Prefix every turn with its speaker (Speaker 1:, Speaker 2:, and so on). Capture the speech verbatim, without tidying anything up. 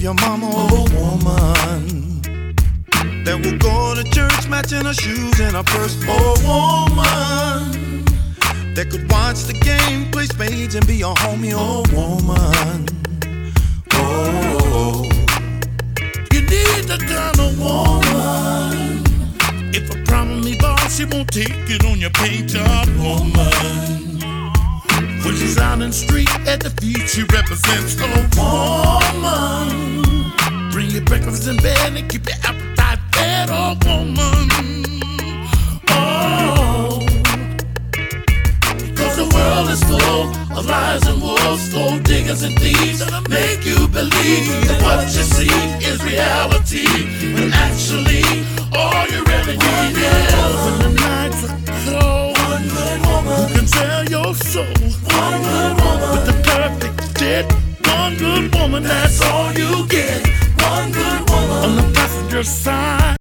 Speaker 1: your mama a woman that will go to church matching her shoes and her purse. A woman that could watch the game, play spades, and be a homie. A woman. Oh, you need that kind of woman. If a problem evolves, she won't take it on your paint job, woman. When she's out in the street at the feet, she represents a woman. Bring your breakfast in bed and keep your appetite fed, a woman. Oh, cause the world is full of lies and wolves, gold diggers and thieves that'll make you believe that what you see is reality, when actually all you really need is when the nights are cold, one good woman who can sell your soul. One good woman with the perfect fit. One good woman, that's all you get. One good woman on the passenger side.